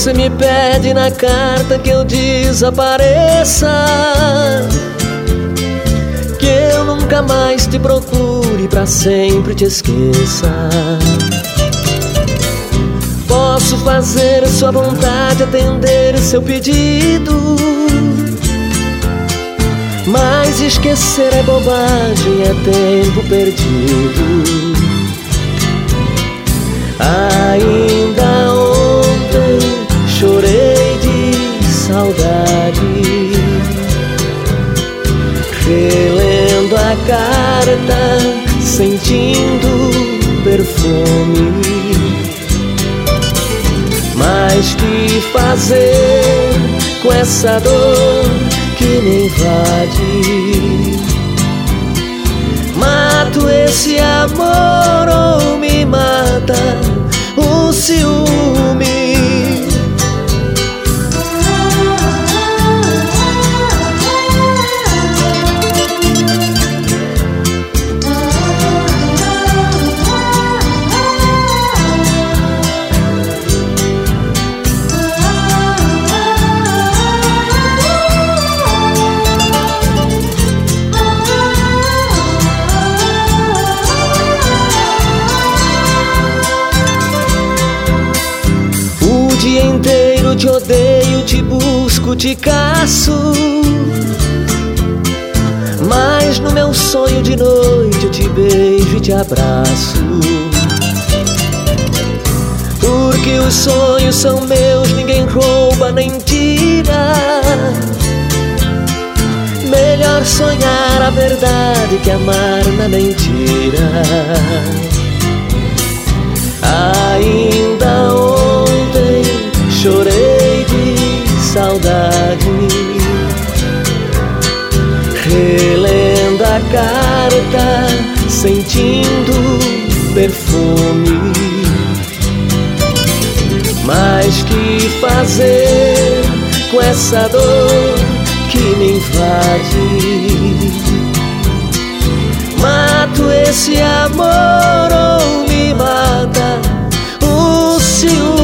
Você me pede na carta que eu desapareça, que eu nunca mais te procure, pra sempre te esqueça. Posso fazer sua vontade, atender seu pedido, mas esquecer é bobagem, é tempo perdido. Ainda ontem chorei de saudade, relendo a carta, sentindo perfume. Mas que fazer com essa dor que me invade? Mato esse amor ou me mata o ciúme? O dia inteiro te odeio, te busco, te caço, mas no meu sonho de noite eu te beijo e te abraço. Porque os sonhos são meus, ninguém rouba nem tira. Melhor sonhar a verdade que amar na mentira. Ainda ontem chorei de saudade, relendo a carta, sentindo perfume. Mas que fazer com essa dor que me invade? Mato esse amor ou me mata o ciúme?